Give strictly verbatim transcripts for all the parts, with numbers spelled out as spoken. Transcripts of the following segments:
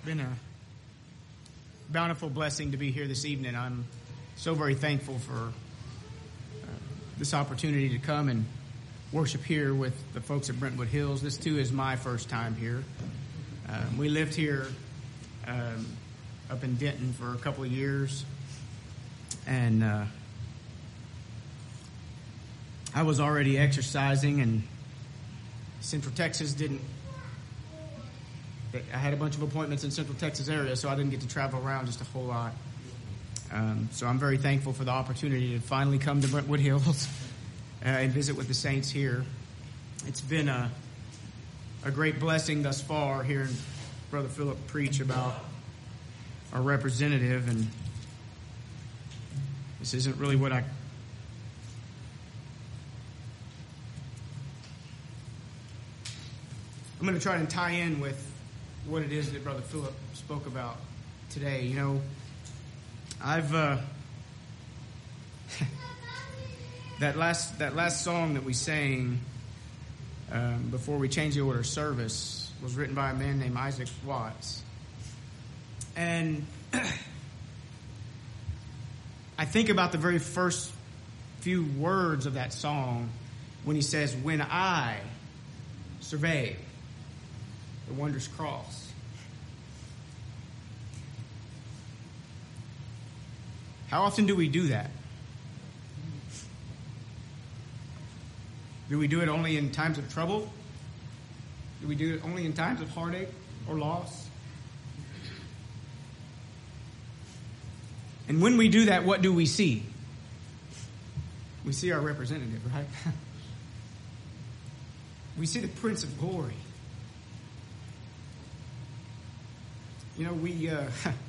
been a bountiful blessing to be here this evening. I'm so very thankful for uh, this opportunity to come and worship here with the folks at Brentwood Hills. This, too, is my first time here. Um, we lived here um, up in Denton for a couple of years, and uh, I was already exercising, and Central Texas didn't I had a bunch of appointments in Central Texas area, so I didn't get to travel around just a whole lot. Um, so I'm very thankful for the opportunity to finally come to Brentwood Hills uh, and visit with the saints here. It's been a, a great blessing thus far hearing Brother Philip preach about our representative, and this isn't really what I I'm going to try and tie in with what it is that Brother Philip spoke about today. You know, I've uh, that last that last song that we sang um, before we changed the order of service was written by a man named Isaac Watts, and I think about the very first few words of that song when he says, "When I survey the wondrous cross." How often do we do that? Do we do it only in times of trouble? Do we do it only in times of heartache or loss? And when we do that, what do we see? We see our representative, right? We see the Prince of Glory. You know, we uh,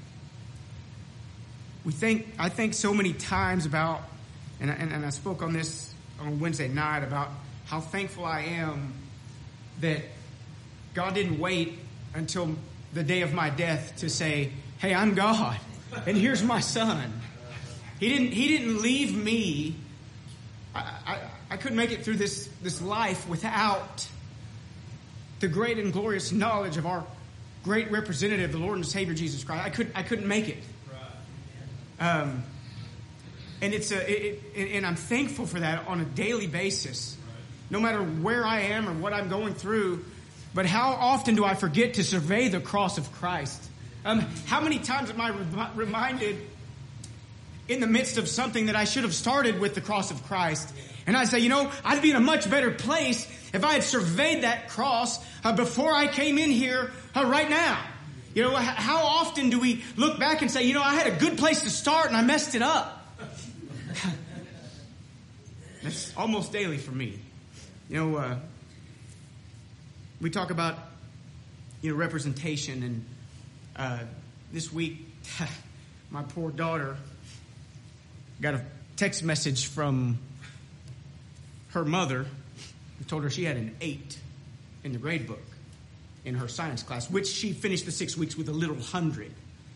we think I think so many times about, and, and and I spoke on this on Wednesday night about how thankful I am that God didn't wait until the day of my death to say, "Hey, I'm God, and here's my son." He didn't He didn't leave me. I I, I couldn't make it through this this life without the great and glorious knowledge of our great representative, the Lord and Savior Jesus Christ. I couldn't, I couldn't make it. Um, and it's a, it, it, and I'm thankful for that on a daily basis, no matter where I am or what I'm going through. But how often do I forget to survey the cross of Christ? Um, how many times am I re- reminded in the midst of something that I should have started with the cross of Christ? And I say, you know, I'd be in a much better place if I had surveyed that cross uh, before I came in here uh, right now. You know, h- how often do we look back and say, you know, I had a good place to start and I messed it up? That's almost daily for me. You know, uh, we talk about, you know, representation, and uh, this week, my poor daughter got a text message from her mother who told her she had an eight in the grade book in her science class, which she finished the six weeks with a little hundred.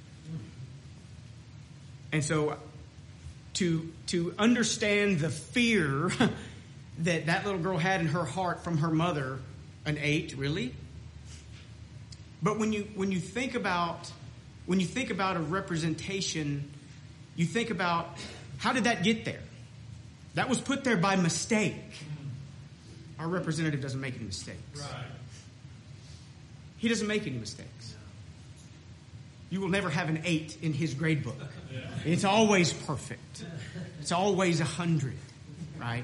And so to to understand the fear that that little girl had in her heart from her mother, an eight, really? But when you when you think about when you think about a representation, you think about, how did that get there? That was put there by mistake. Our representative doesn't make any mistakes. Right. He doesn't make any mistakes. You will never have an eight in his grade book. Yeah. It's always perfect. It's always a hundred, right?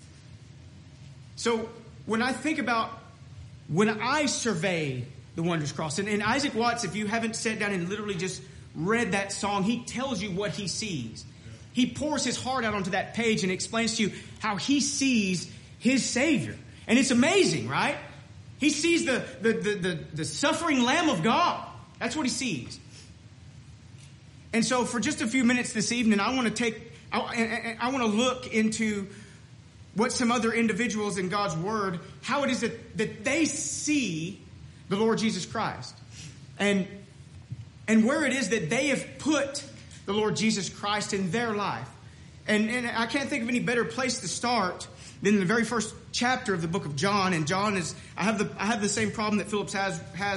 So when I think about, when I survey the wondrous cross, and, and Isaac Watts, if you haven't sat down and literally just read that song, he tells you what he sees. He pours his heart out onto that page and explains to you how he sees his Savior. And it's amazing, right? He sees the, the, the, the, the suffering Lamb of God. That's what he sees. And so for just a few minutes this evening, I want to take, I, I, I want to look into what some other individuals in God's Word, how it is that, that they see the Lord Jesus Christ. And, and where it is that they have put the Lord Jesus Christ in their life. And, and I can't think of any better place to start than the very first chapter of the book of John. And John is, I have the, I have the same problem that Phillips has, has with,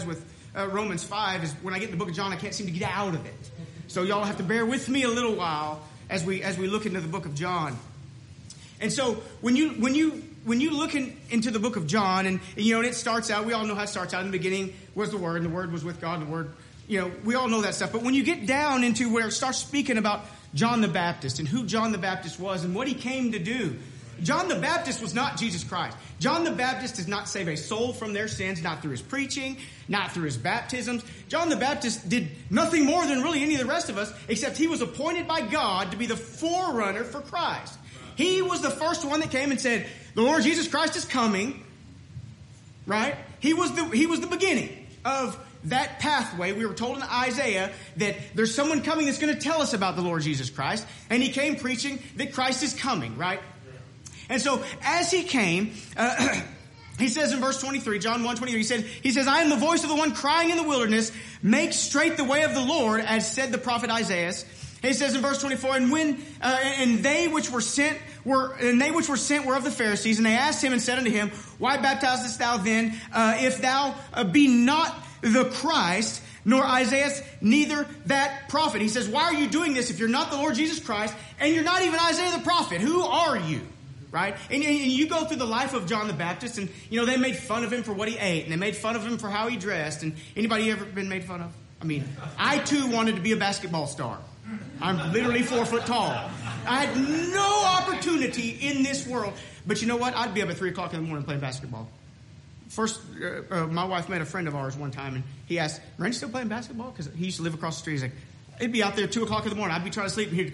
uh, Romans five is when I get in the book of John, I can't seem to get out of it. So y'all have to bear with me a little while as we as we look into the book of John. And so when you when you when you look in, into the book of John, and, and you know, and it starts out, we all know how it starts out. In the beginning was the Word, and the Word was with God, and the Word, you know, we all know that stuff. But when you get down into where it starts speaking about John the Baptist and who John the Baptist was and what he came to do, John the Baptist was not Jesus Christ. John the Baptist does not save a soul from their sins, not through his preaching, not through his baptisms. John the Baptist did nothing more than really any of the rest of us, except he was appointed by God to be the forerunner for Christ. He was the first one that came and said, the Lord Jesus Christ is coming, right? He was the, he was the beginning of that pathway. We were told in Isaiah that there's someone coming that's going to tell us about the Lord Jesus Christ. And he came preaching that Christ is coming, right? And so as he came, uh, he says in verse twenty-three, John one twenty-three, he said, he says, I am the voice of the one crying in the wilderness, make straight the way of the Lord, as said the prophet Isaiah. He says in verse twenty-four, and when, uh, and they which were sent were, and they which were sent were of the Pharisees, and they asked him and said unto him, why baptizest thou then, uh, if thou uh, be not the Christ, nor Isaiah, neither that prophet? He says, why are you doing this if you're not the Lord Jesus Christ, and you're not even Isaiah the prophet? Who are you? Right? And, and you go through the life of John the Baptist, and, you know, they made fun of him for what he ate, and they made fun of him for how he dressed. And anybody ever been made fun of? I mean, I too wanted to be a basketball star. I'm literally four foot tall. I had no opportunity in this world. But you know what? I'd be up at three o'clock in the morning playing basketball. First, uh, uh, my wife met a friend of ours one time, and he asked, Randy still playing basketball? Because he used to live across the street. He's like, it'd be out there at two o'clock in the morning. I'd be trying to sleep, and he'd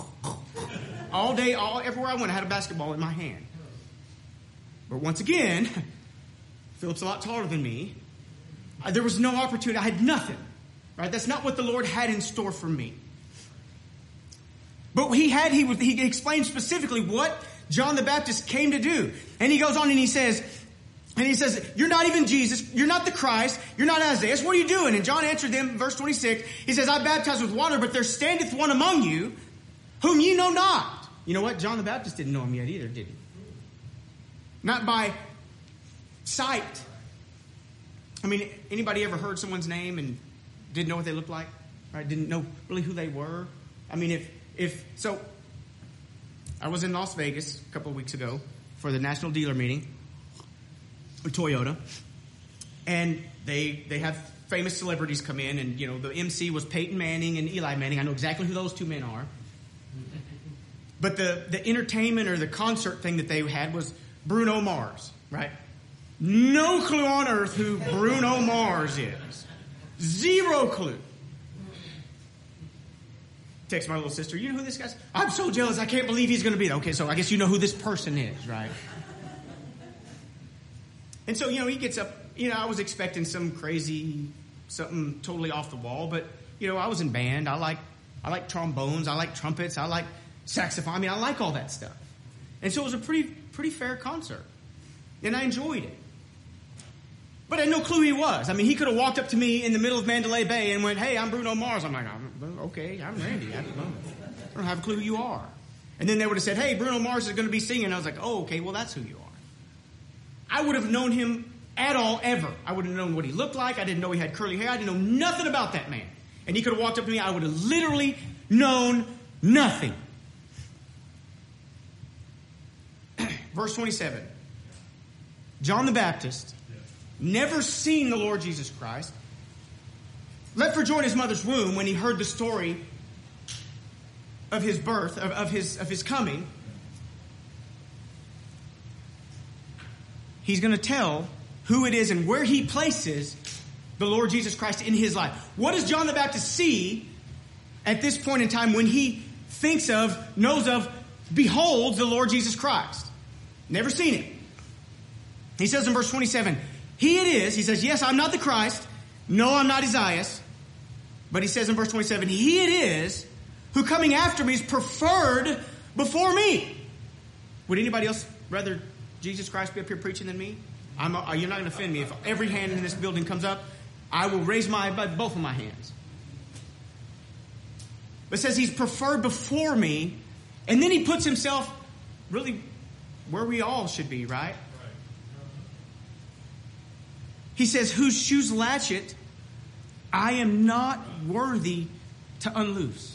all day, all everywhere I went, I had a basketball in my hand. But once again, Philip's a lot taller than me. Uh, there was no opportunity. I had nothing. Right? That's not what the Lord had in store for me. But he had, he, he explained specifically what John the Baptist came to do. And he goes on and he says, and he says, you're not even Jesus. You're not the Christ. You're not Isaiah. What are you doing? And John answered them, verse twenty-six. He says, I baptize with water, but there standeth one among you whom ye know not. You know what? John the Baptist didn't know him yet either, did he? Not by sight. I mean, anybody ever heard someone's name and didn't know what they looked like? Right? Didn't know really who they were? I mean, if, if, so, I was in Las Vegas a couple of weeks ago for the national dealer meeting with Toyota. And they, they have famous celebrities come in, and, you know, the M C was Peyton Manning and Eli Manning. I know exactly who those two men are. But the, the entertainment or the concert thing that they had was Bruno Mars, right? No clue on earth who Bruno Mars is. Zero clue. Text my little sister, you know who this guy's? I'm so jealous, I can't believe he's going to be there. Okay, so I guess you know who this person is, right? And so, you know, he gets up. You know, I was expecting some crazy, something totally off the wall. But, you know, I was in band. I like, I like trombones. I like trumpets. I like saxophone. I mean, I like all that stuff. And so it was a pretty, pretty fair concert. And I enjoyed it. But I had no clue who he was. I mean, he could have walked up to me in the middle of Mandalay Bay and went, hey, I'm Bruno Mars. I'm like, I'm, okay, I'm Randy. I don't, know. I don't have a clue who you are. And then they would have said, hey, Bruno Mars is going to be singing. And I was like, oh, okay, well, that's who you are. I would have known him at all, ever. I would have known what he looked like. I didn't know he had curly hair. I didn't know nothing about that man. And he could have walked up to me. I would have literally known nothing. Verse twenty-seven. John the Baptist, never seen the Lord Jesus Christ, leapt for joy in his mother's womb when he heard the story of his birth, of, of his of his coming. He's going to tell who it is and where he places the Lord Jesus Christ in his life. What does John the Baptist see at this point in time when he thinks of, knows of, beholds the Lord Jesus Christ? Never seen him. He says in verse twenty-seven, he it is, he says, yes, I'm not the Christ. No, I'm not Isaiah. But he says in verse twenty-seven, he it is who coming after me is preferred before me. Would anybody else rather Jesus Christ be up here preaching than me? I'm a, you're not going to offend me. If every hand in this building comes up, I will raise my both of my hands. But it says he's preferred before me, and then he puts himself really where we all should be, right? He says, whose shoes latchet I am not worthy to unloose.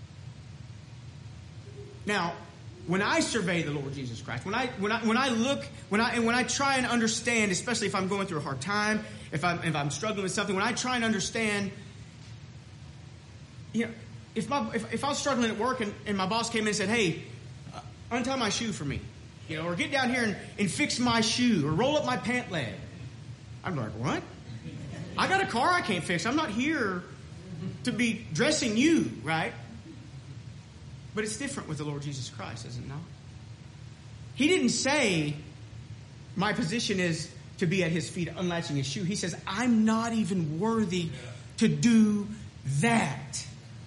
Now, when I survey the Lord Jesus Christ, when I when I when I look, when I and when I try and understand, especially if I'm going through a hard time, if I'm if I'm struggling with something, when I try and understand, you know, if my if, if I was struggling at work and, and my boss came in and said, "Hey, uh, untie my shoe for me," you know, or get down here and, and fix my shoe, or roll up my pant leg, I'm like, "What? I got a car I can't fix. I'm not here to be dressing you, right?" But it's different with the Lord Jesus Christ, is it not? He didn't say, my position is to be at his feet unlatching his shoe. He says, I'm not even worthy to do that.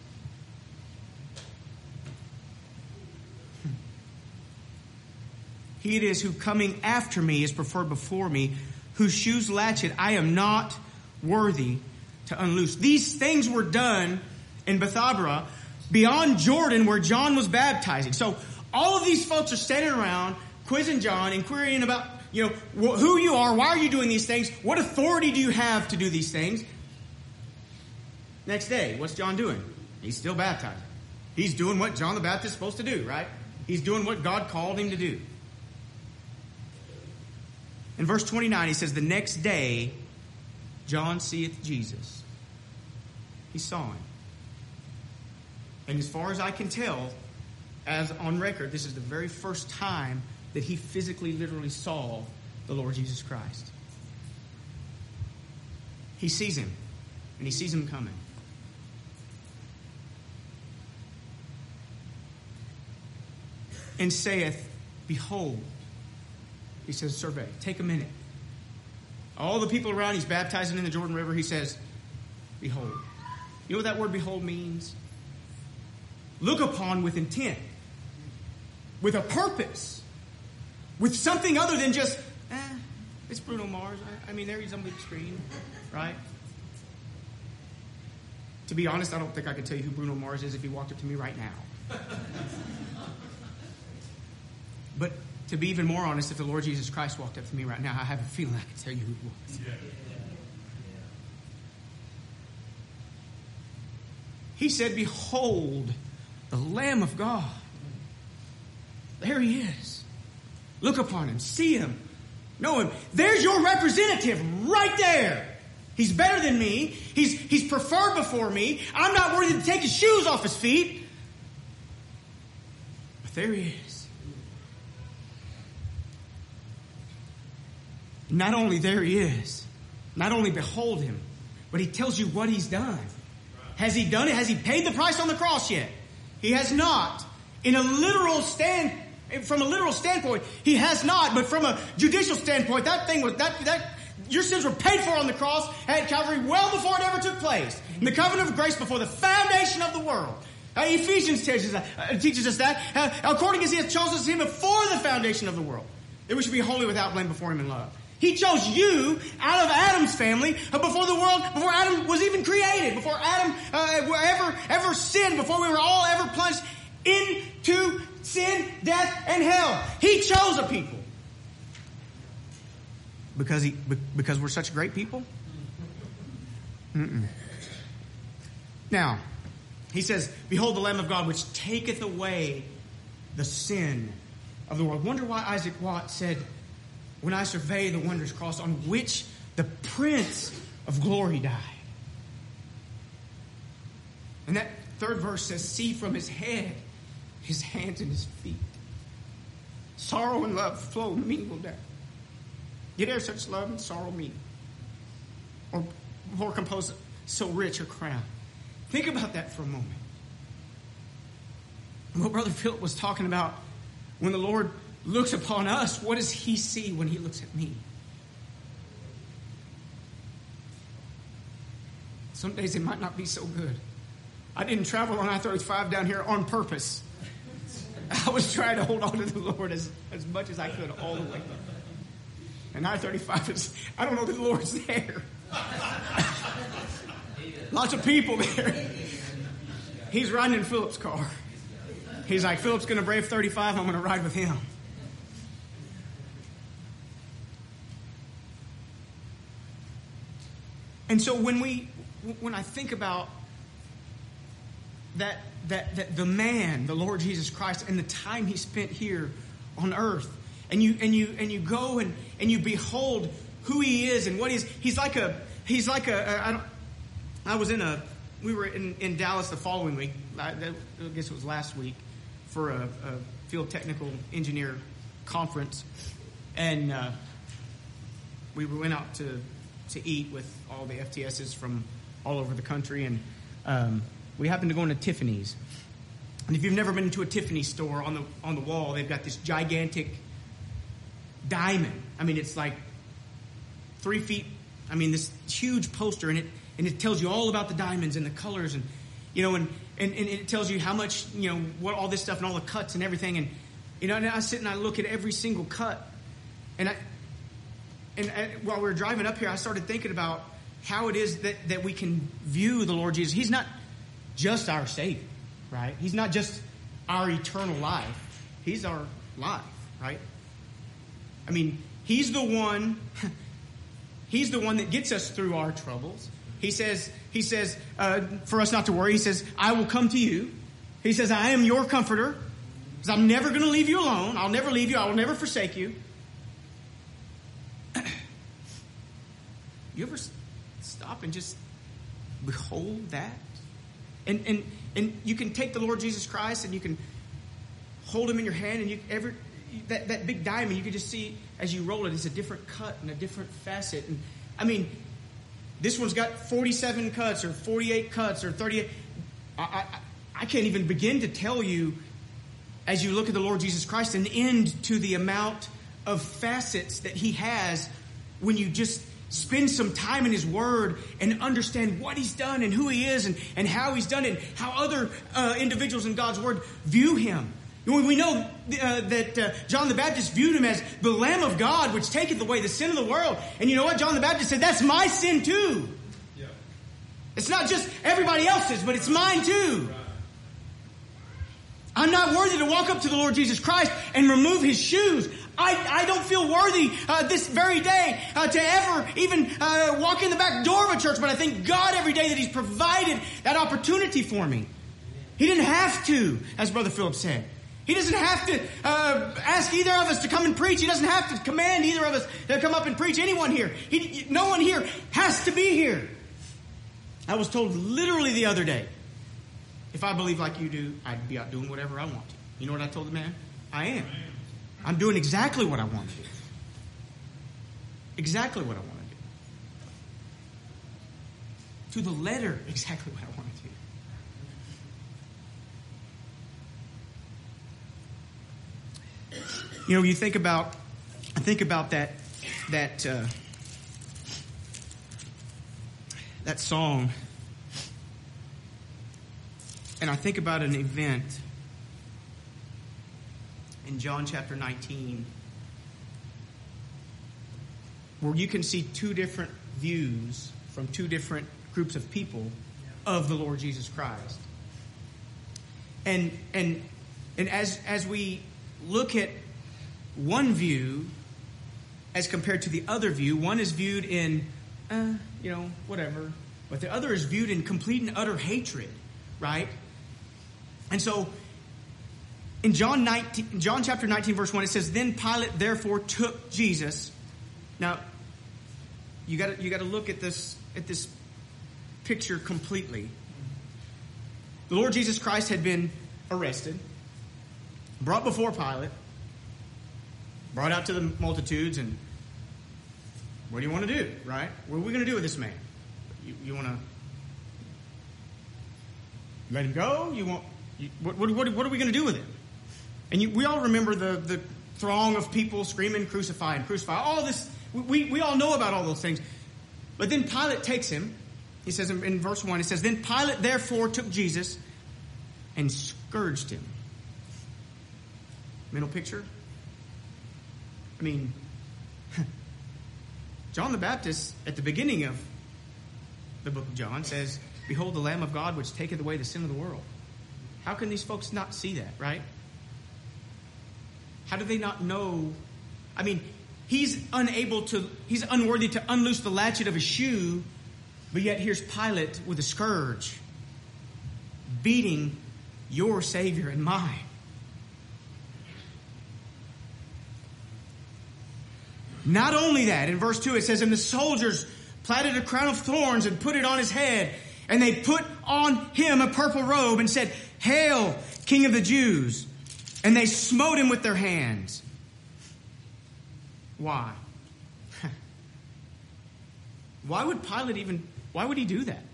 He it is who coming after me is preferred before me, whose shoes latchet I am not worthy to unloose. These things were done in Bethabara, beyond Jordan, where John was baptizing. So all of these folks are standing around quizzing John and querying about, you know, who you are, why are you doing these things, what authority do you have to do these things? Next day, what's John doing? He's still baptizing. He's doing what John the Baptist is supposed to do, right? He's doing what God called him to do. In verse twenty-nine, he says, the next day, John seeth Jesus. He saw him. And as far as I can tell, as on record, this is the very first time that he physically, literally saw the Lord Jesus Christ. He sees him, and he sees him coming. And saith, behold, he says, survey, take a minute. All the people around, he's baptizing in the Jordan River, he says, behold. You know what that word behold means? Look upon with intent, with a purpose, with something other than just, eh, it's Bruno Mars. I, I mean, there he's on the big screen, right? To be honest, I don't think I could tell you who Bruno Mars is if he walked up to me right now. But to be even more honest, if the Lord Jesus Christ walked up to me right now, I have a feeling I could tell you who he was. Yeah. He said, behold, the Lamb of God. There he is. Look upon him. See him. Know him. There's your representative right there. He's better than me. He's, he's preferred before me. I'm not worthy to take his shoes off his feet. But there he is. Not only there he is. Not only behold him. But he tells you what he's done. Has he done it? Has he paid the price on the cross yet? He has not. In a literal stand, from a literal standpoint, he has not. But from a judicial standpoint, that thing was that that your sins were paid for on the cross at Calvary well before it ever took place. In the covenant of grace before the foundation of the world. Uh, Ephesians teaches, uh, teaches us that. Uh, according as he has chosen us him before the foundation of the world, that we should be holy without blame before him in love. He chose you out of Adam's family before the world, before Adam was even created, before Adam uh, ever ever sinned, before we were all ever plunged into sin, death, and hell. He chose a people. Because he, because we're such great people? Mm-mm. Now, he says, behold the Lamb of God, which taketh away the sin of the world. Wonder why Isaac Watts said, when I survey the wondrous cross on which the Prince of Glory died. And that third verse says, see from his head, his hands and his feet. Sorrow and love flow mingled there. Yet ere such love and sorrow meet, or more compose so rich a crown. Think about that for a moment. What Brother Philip was talking about, when the Lord looks upon us, what does he see when he looks at me? Some days it might not be so good. I didn't travel on I thirty-five down here on purpose. I was trying to hold on to the Lord as, as much as I could all the way. And I thirty-five is, I don't know that the Lord's there. Lots of people there. He's riding in Philip's car. He's like, Philip's going to brave thirty-five, I'm going to ride with him. And so when we when I think about that, that, that the man, the Lord Jesus Christ, and the time he spent here on earth, and you and you and you go and, and you behold who he is and what he is. He's like a he's like a, a I don't I was in a we were in, in Dallas the following week. I, I guess it was last week for a, a field technical engineer conference, and uh, we went out to to eat with all the F T S's from all over the country, and um, we happened to go into Tiffany's. And if you've never been to a Tiffany store, on the on the wall they've got this gigantic diamond. I mean, it's like three feet. I mean, this huge poster, and it and it tells you all about the diamonds and the colors, and you know, and, and, and it tells you how much, you know, what all this stuff and all the cuts and everything. And you know, and I sit and I look at every single cut, and I and I, while we were driving up here, I started thinking about how it is that that we can view the Lord Jesus. He's not just our Savior, right? He's not just our eternal life. He's our life, right? I mean, he's the one, he's the one that gets us through our troubles. He says, he says, uh, for us not to worry, he says, I will come to you. He says, I am your comforter. He says, I'm never going to leave you alone. I'll never leave you. I will never forsake you. You ever stop and just behold that? And, and, and you can take the Lord Jesus Christ and you can hold him in your hand, and you ever, That, that big diamond, you can just see as you roll it, it's a different cut and a different facet. And I mean, this one's got forty-seven cuts or forty-eight cuts or thirty-eight. I, I, I can't even begin to tell you, as you look at the Lord Jesus Christ, an end to the amount of facets that he has when you just spend some time in his word and understand what he's done and who he is and, and how he's done it and how other uh, individuals in God's word view him. We know uh, that uh, John the Baptist viewed him as the Lamb of God, which taketh away the sin of the world. And you know what? John the Baptist said, that's my sin too. Yeah. It's not just everybody else's, but it's mine too. Right. I'm not worthy to walk up to the Lord Jesus Christ and remove his shoes. I, I don't feel worthy uh, this very day uh, to ever even uh, walk in the back door of a church, but I thank God every day that he's provided that opportunity for me. He didn't have to, as Brother Philip said. He doesn't have to uh, ask either of us to come and preach. He doesn't have to command either of us to come up and preach. Anyone here. He, no one here has to be here. I was told literally the other day, if I believe like you do, I'd be out doing whatever I want to. You know what I told the man? I am. I'm doing exactly what I want to do. Exactly what I want to do. To the letter, exactly what I want to do. You know, you think about, I think about that, that, uh, that song, and I think about an event in John chapter nineteen, where you can see two different views from two different groups of people of the Lord Jesus Christ, and and and as as we look at one view as compared to the other view, one is viewed in, uh, you know, whatever, but the other is viewed in complete and utter hatred, right? And so, in John nineteen, John chapter nineteen, verse one, it says, "Then Pilate therefore took Jesus." Now, you got to you got to look at this at this picture completely. The Lord Jesus Christ had been arrested, brought before Pilate, brought out to the multitudes, and what do you want to do, right? What are we going to do with this man? You, you want to let him go? You want? You, what, what, what, what are we going to do with him? And you, we all remember the, the throng of people screaming, "Crucify and crucify!" All this, we we all know about all those things. But then Pilate takes him. He says in, in verse one, it says, "Then Pilate therefore took Jesus and scourged him." Middle picture. I mean, John the Baptist, at the beginning of the book of John, says, "Behold the Lamb of God, which taketh away the sin of the world." How can these folks not see that, right? How do they not know? I mean, he's unable to, he's unworthy to unloose the latchet of a shoe But yet here's Pilate with a scourge, beating your Savior and mine. Not only that, in verse two it says, and the soldiers platted a crown of thorns and put it on his head. And they put on him a purple robe and said, Hail, King of the Jews. And they smote him with their hands. Why? Why would Pilate even, why would he do that? It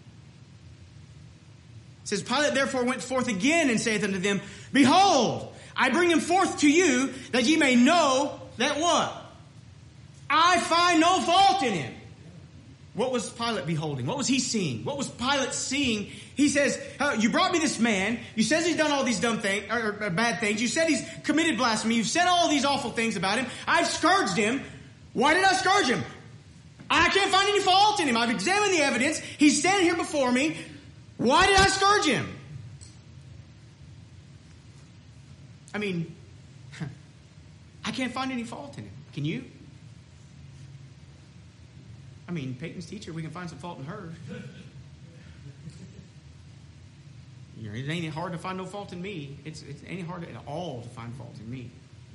says, Pilate therefore went forth again and saith unto them, Behold, I bring him forth to you, that ye may know that what? I find no fault in him. What was Pilate beholding? What was he seeing? What was Pilate seeing? He says, oh, you brought me this man. You said he's done all these dumb things, or, or bad things. You said he's committed blasphemy. You've said all these awful things about him. I've scourged him. Why did I scourge him? I can't find any fault in him. I've examined the evidence. He's standing here before me. Why did I scourge him? I mean, I can't find any fault in him. Can you? I mean, Peyton's teacher, we can find some fault in her. You know, it ain't hard to find no fault in me. It's, it ain't hard at all to find fault in me.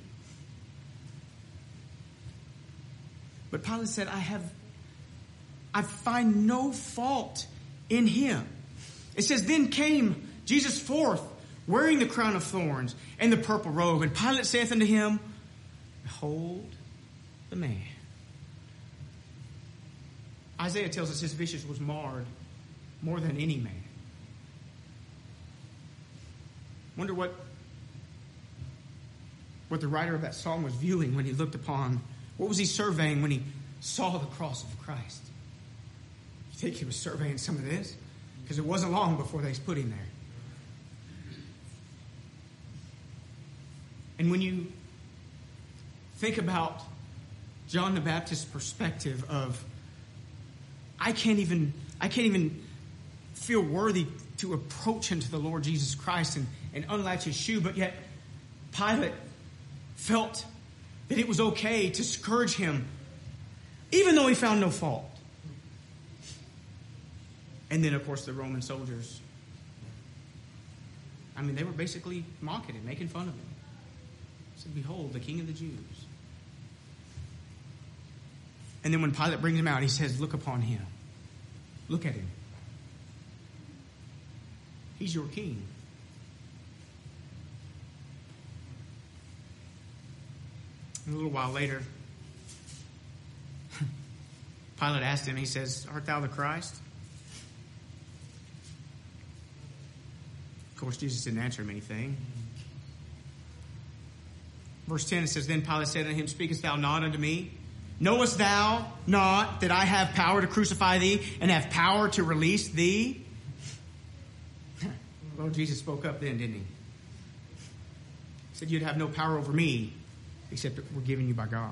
But Pilate said, I have, I find no fault in him. It says, then came Jesus forth, wearing the crown of thorns and the purple robe. And Pilate saith unto him, Behold the man. Isaiah tells us his visage was marred more than any man. Wonder what, what the writer of that song was viewing when he looked upon, what was he surveying when he saw the cross of Christ? You think he was surveying some of this? Because it wasn't long before they put him there. And when you think about John the Baptist's perspective of, I can't even, I can't even feel worthy to approach him to the Lord Jesus Christ and, and unlatch his shoe, but yet Pilate felt that it was okay to scourge him, even though he found no fault. And then, of course, the Roman soldiers, I mean, they were basically mocking him, making fun of him. He said, Behold, the King of the Jews. And then when Pilate brings him out, he says, Look upon him. Look at him. He's your king. And a little while later, Pilate asked him, he says, Art thou the Christ? Of course, Jesus didn't answer him anything. Verse ten, it says, Then Pilate said unto him, Speakest thou not unto me? Knowest thou not that I have power to crucify thee and have power to release thee? Well, Jesus spoke up then, didn't he? He said, You'd have no power over me except that we're given you by God.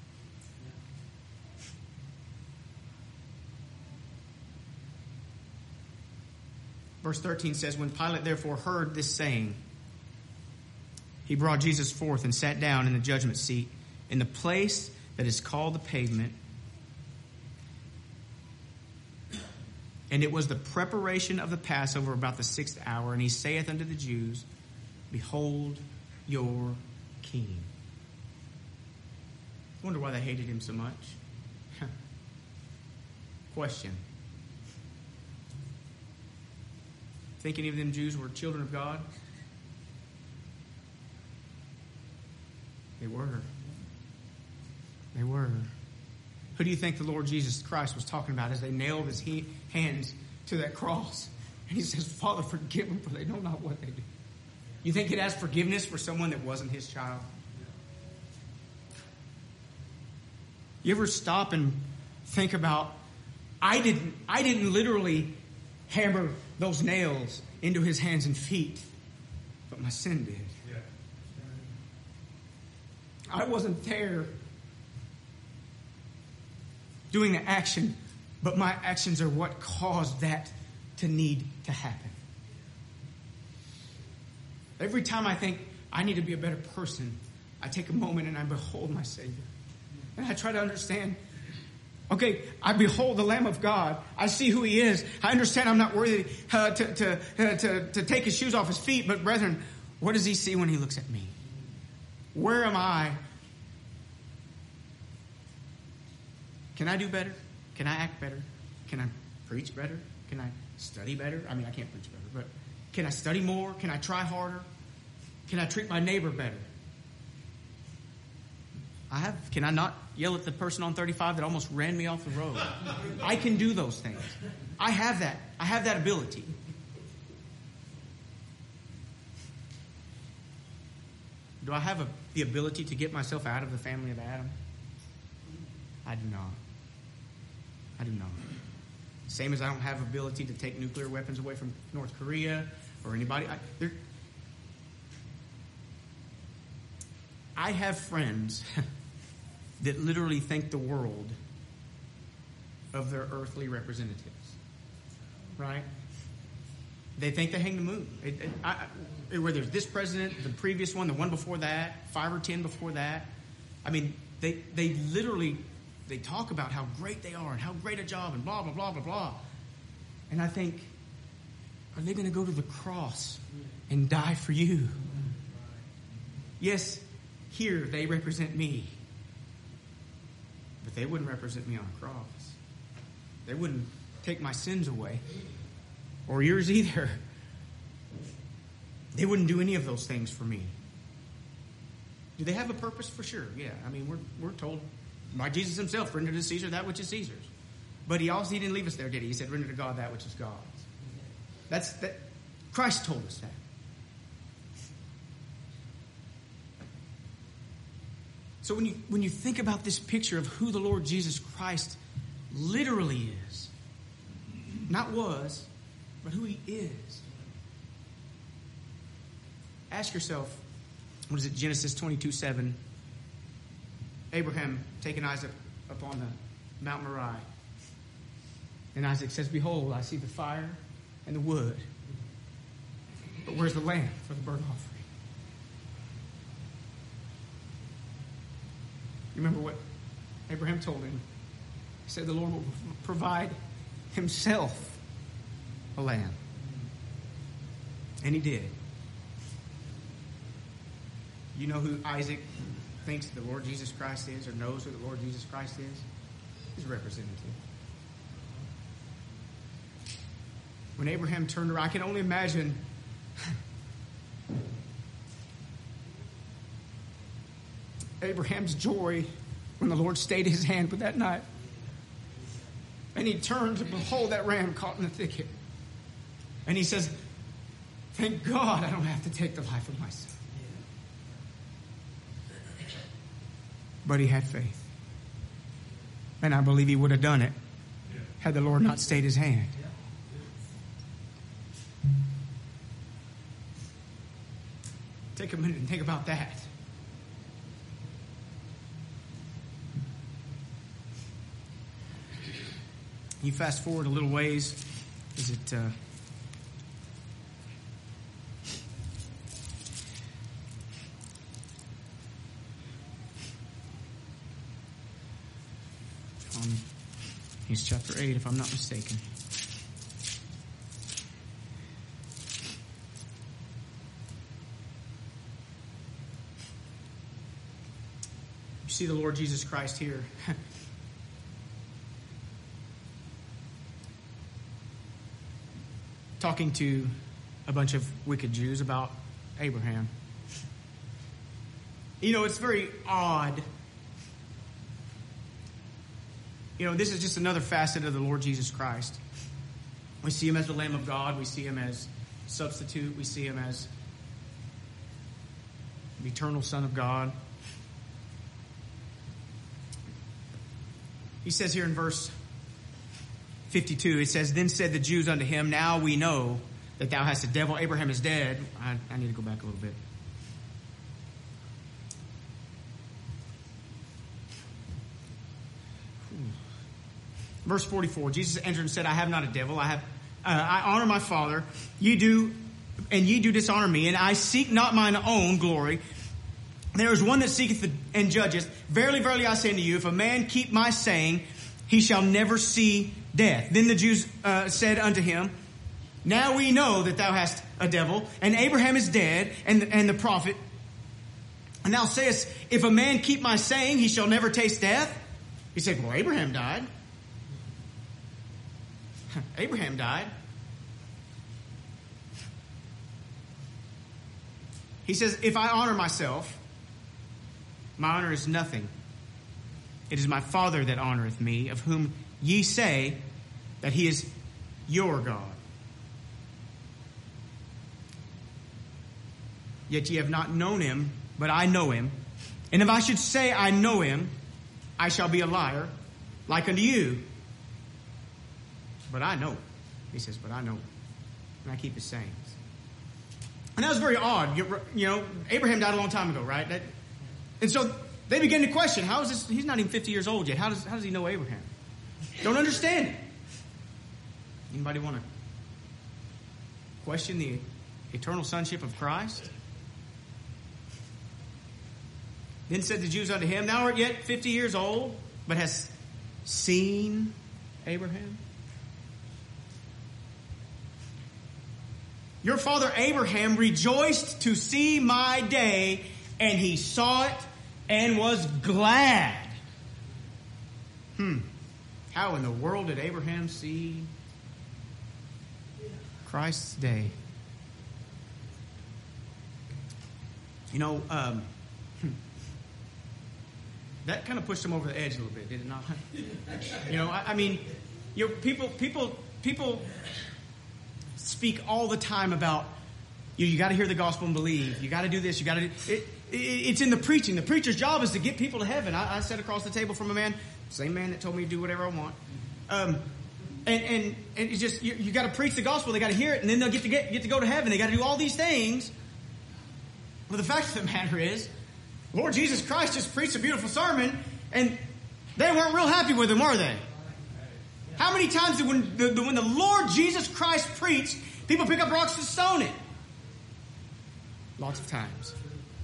Verse thirteen says, When Pilate therefore heard this saying, he brought Jesus forth and sat down in the judgment seat in the place that is called the Pavement. And it was the preparation of the Passover about the sixth hour. And he saith unto the Jews, Behold your king. I wonder why they hated him so much. Question. Think any of them Jews were children of God? They were. They were. Who do you think the Lord Jesus Christ was talking about as they nailed his he- hands to that cross? And he says, Father, forgive them, for they know not what they do. You think he'd ask forgiveness for someone that wasn't his child? You ever stop and think about, I didn't, I didn't literally hammer those nails into his hands and feet, but my sin did. Yeah. I wasn't there doing the action, but my actions are what caused that to need to happen. Every time I think I need to be a better person, I take a moment and I behold my Savior. And I try to understand Okay, I behold the Lamb of God. I see who he is. I understand I'm not worthy uh, to, to, uh, to, to take his shoes off his feet. But brethren, what does he see when he looks at me? Where am I? Can I do better? Can I act better? Can I preach better? Can I study better? I mean, I can't preach better, but can I study more? Can I try harder? Can I treat my neighbor better? I have. Can I not yell at the person on thirty-five that almost ran me off the road? I can do those things. I have that. I have that ability. Do I have a, the ability to get myself out of the family of Adam? I do not. I do not. Same as I don't have ability to take nuclear weapons away from North Korea or anybody. I, there, I have friends that literally think the world of their earthly representatives. Right? They think they hang the moon. It, it, I, I, whether it's this president, the previous one, the one before that, five or ten before that. I mean, they they literally, they talk about how great they are and how great a job and blah, blah, blah, blah, blah. And I think, are they going to go to the cross and die for you? Yes, here they represent me. But they wouldn't represent me on a cross. They wouldn't take my sins away. Or yours either. They wouldn't do any of those things for me. Do they have a purpose? For sure, yeah. I mean, we're we're told by Jesus himself, render to Caesar that which is Caesar's. But he also he didn't leave us there, did he? He said, render to God that which is God's. That's that. Christ told us that. So when you when you think about this picture of who the Lord Jesus Christ literally is, not was, but who he is, ask yourself, what is it, Genesis twenty-two seven, Abraham taking Isaac up on the Mount Moriah. And Isaac says, behold, I see the fire and the wood. But where's the lamb for the burnt offering? You remember what Abraham told him? He said the Lord will provide himself a lamb. And he did. You know who Isaac thinks the Lord Jesus Christ is, or knows who the Lord Jesus Christ is? His representative. When Abraham turned around, I can only imagine Abraham's joy when the Lord stayed his hand with that knife. And he turned to behold that ram caught in the thicket. And he says, thank God I don't have to take the life of my son. But he had faith. And I believe he would have done it had the Lord not stayed his hand. Take a minute and think about that. You fast forward a little ways. Is it... Uh, um, he's chapter eight, if I'm not mistaken. You see the Lord Jesus Christ here. Talking to a bunch of wicked Jews about Abraham. You know, it's very odd. You know, this is just another facet of the Lord Jesus Christ. We see him as the Lamb of God. We see him as substitute. We see him as the eternal Son of God. He says here in verse fifty-two, it says, then said the Jews unto him, now we know that thou hast a devil. Abraham is dead. I, I need to go back a little bit. Verse forty-four, Jesus answered and said, I have not a devil. I have, uh, I honor my Father. You do, and ye do dishonor me, and I seek not mine own glory. There is one that seeketh and judgeth. Verily, verily, I say unto you, if a man keep my saying, he shall never see death. Then the Jews uh, said unto him, now we know that thou hast a devil, and Abraham is dead, and, and the prophet. And thou sayest, if a man keep my saying, he shall never taste death. He said, well, Abraham died. Abraham died. He says, if I honor myself, my honor is nothing. It is my Father that honoreth me, of whom ye say that he is your God. Yet ye have not known him, but I know him. And if I should say I know him, I shall be a liar, like unto you. But I know. He says, but I know. And I keep his sayings. And that was very odd. You know, Abraham died a long time ago, right? That, and so they begin to question, how is this? He's not even fifty years old yet. How does, how does he know Abraham? Don't understand it. Anybody want to question the eternal sonship of Christ? Then said the Jews unto him, thou art yet fifty years old, but hast seen Abraham? Your father Abraham rejoiced to see my day, and he saw it and was glad. Hmm. How in the world did Abraham see Christ's day? You know, um, that kind of pushed him over the edge a little bit, did it not? You know, I, I mean, you know, people, people, people speak all the time about you. You got to hear the gospel and believe. You got to do this. You got to do it, it. It's in the preaching. The preacher's job is to get people to heaven. I, I sat across the table from a man, same man that told me to do whatever I want. Um, and and and it's just you, you got to preach the gospel. They got to hear it, and then they'll get to get get to go to heaven. They got to do all these things. But the fact of the matter is, Lord Jesus Christ just preached a beautiful sermon, and they weren't real happy with him, were they? How many times did when the, when the Lord Jesus Christ preached, people pick up rocks to stone it? Lots of times.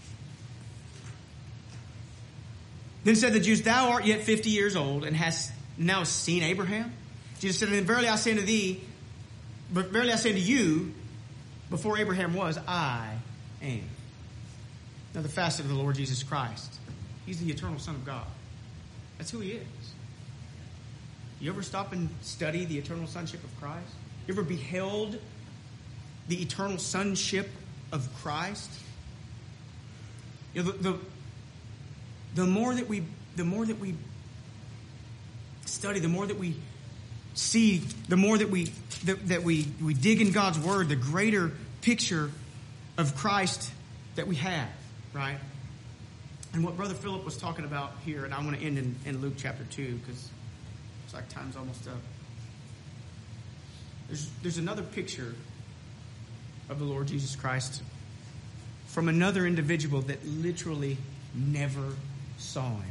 Then said the Jews, thou art yet fifty years old, and hast now seen Abraham? Jesus said, verily I say unto thee, but verily I say unto you, before Abraham was, I am. Another facet of the Lord Jesus Christ. He's the eternal Son of God. That's who he is. You ever stop and study the eternal sonship of Christ? You ever beheld the eternal sonship of Christ? You know, the, the, the more that we the more that we study, the more that we see, the more that we that, that we, we dig in God's Word, the greater picture of Christ that we have. Right? And what Brother Philip was talking about here, and I want to end in, in Luke chapter two, because it's like time's almost up. There's, there's another picture of the Lord Jesus Christ from another individual that literally never saw him.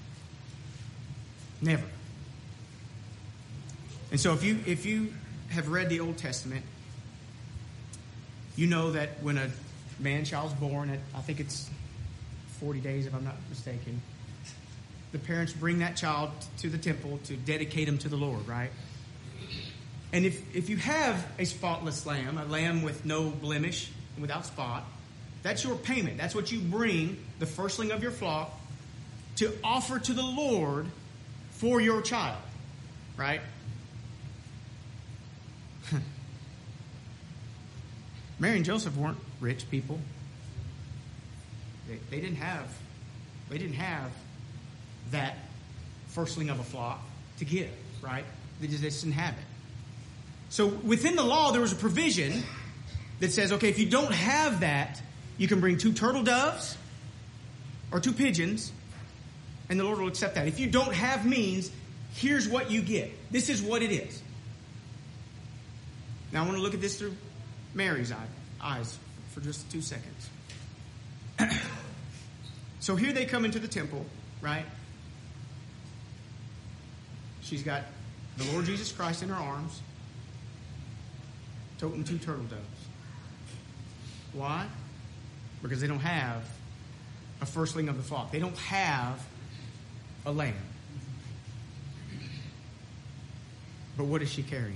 Never. And so if you if you have read the Old Testament, you know that when a man child's born at, I think it's forty days if I'm not mistaken, the parents bring that child to the temple to dedicate him to the Lord, right? And if, if you have a spotless lamb, a lamb with no blemish and without spot, that's your payment. That's what you bring, the firstling of your flock, to offer to the Lord for your child, right? Mary and Joseph weren't rich people. They, they didn't have, they didn't have that firstling of a flock to give, right? They just, they just didn't have it. So within the law, there was a provision that says, okay, if you don't have that, you can bring two turtle doves or two pigeons, and the Lord will accept that. If you don't have means, here's what you get. This is what it is. Now I want to look at this through Mary's eyes for just two seconds. So here they come into the temple, right? She's got the Lord Jesus Christ in her arms, toting two turtle doves. Why? Because they don't have a firstling of the flock. They don't have a lamb. But what is she carrying?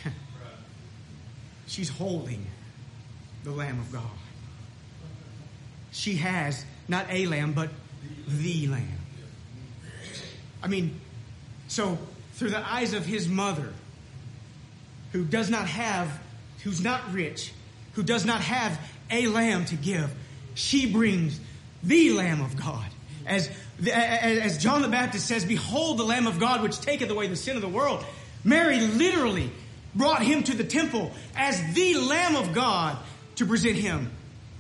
She's holding the Lamb of God. She has not a lamb, but the Lamb. I mean, so through the eyes of his mother, who does not have, who's not rich, who does not have a lamb to give, she brings the Lamb of God. As, as John the Baptist says, behold the Lamb of God which taketh away the sin of the world. Mary literally brought him to the temple as the Lamb of God to present him.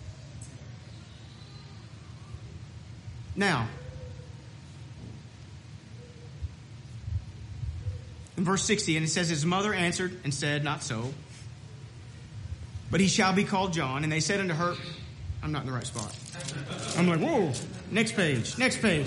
Now, in verse sixty, and it says, his mother answered and said, not so, but he shall be called John. And they said unto her, I'm not in the right spot. I'm like, whoa, next page, next page.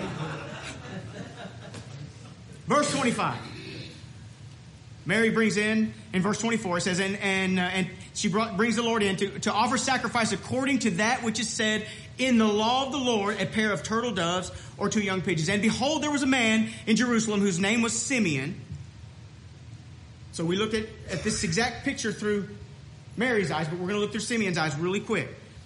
Verse twenty-five. Mary brings in, in verse twenty-four, it says, and and uh, and she brought, brings the Lord in to, to offer sacrifice according to that which is said in the law of the Lord, a pair of turtle doves or two young pigeons. And behold, there was a man in Jerusalem whose name was Simeon. So we looked at, at this exact picture through Mary's eyes, but we're going to look through Simeon's eyes really quick.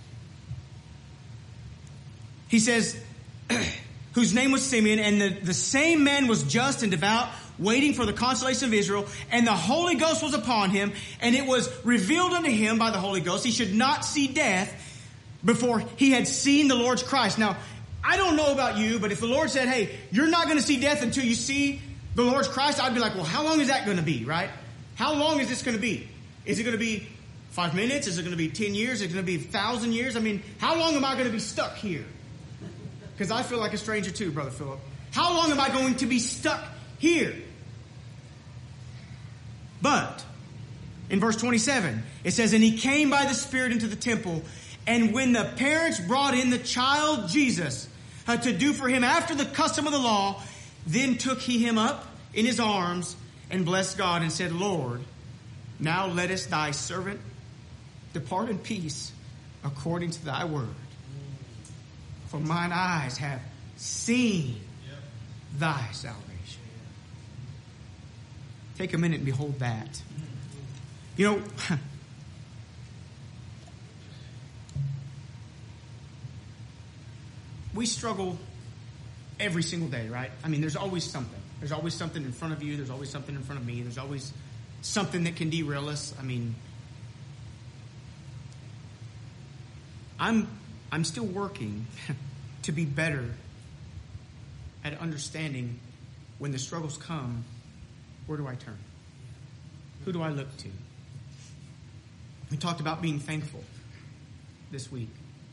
He says, whose name was Simeon, and the, the same man was just and devout, waiting for the consolation of Israel, and the Holy Ghost was upon him, and it was revealed unto him by the Holy Ghost he should not see death before he had seen the Lord's Christ. Now, I don't know about you, but if the Lord said, hey, you're not going to see death until you see the Lord's Christ, I'd be like, well, how long is that going to be, right? How long is this going to be? Is it going to be five minutes? Is it going to be ten years? Is it going to be a thousand years? I mean, how long am I going to be stuck here? Because I feel like a stranger too, Brother Philip. How long am I going to be stuck here? But in verse twenty-seven, it says, and he came by the Spirit into the temple, and when the parents brought in the child Jesus uh, to do for him after the custom of the law, then took he him up in his arms and blessed God and said, Lord, now lettest thy servant depart in peace according to thy word. For mine eyes have seen thy salvation. Take a minute and behold that. You know, we struggle every single day, right? I mean, there's always something. There's always something in front of you. There's always something in front of me. There's always something that can derail us. I mean, I'm I'm still working to be better at understanding when the struggles come, where do I turn? Who do I look to? We talked about being thankful this week.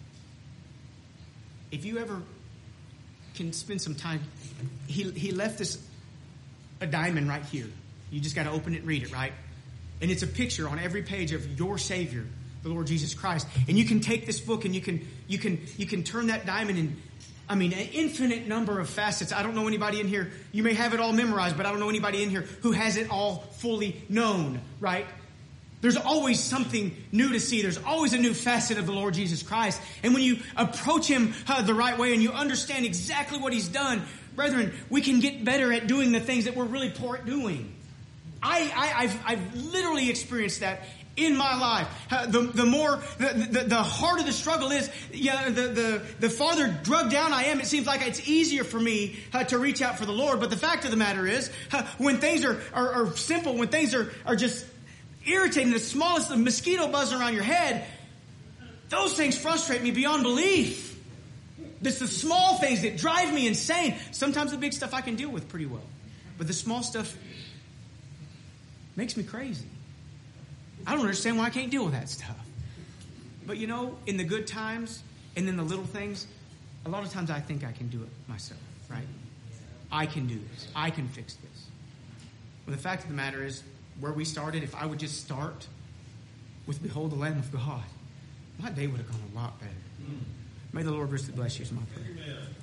If you ever can spend some time, he he left this a diamond right here. You just got to open it and read it, right? And it's a picture on every page of your Savior, the Lord Jesus Christ. And you can take this book and you can you can you can turn that diamond in, I mean, an infinite number of facets. I don't know anybody in here. You may have it all memorized, but I don't know anybody in here who has it all fully known, right? There's always something new to see. There's always a new facet of the Lord Jesus Christ. And when you approach him uh, the right way and you understand exactly what he's done, brethren, we can get better at doing the things that we're really poor at doing. I, I, I've, I've literally experienced that in my life. Uh, the, the more, the, the, the harder the struggle is, yeah, the, the, the farther drugged down I am, it seems like it's easier for me uh, to reach out for the Lord. But the fact of the matter is, uh, when things are, are, are simple, when things are, are just irritating, the smallest the mosquito buzzing around your head, those things frustrate me beyond belief. It's the small things that drive me insane. Sometimes the big stuff I can deal with pretty well. But the small stuff makes me crazy. I don't understand why I can't deal with that stuff. But you know, in the good times and in the little things, a lot of times I think I can do it myself, right? I can do this. I can fix this. Well, the fact of the matter is, where we started, if I would just start with behold the Lamb of God, my day would have gone a lot better. May the Lord richly bless you is my prayer. Amen.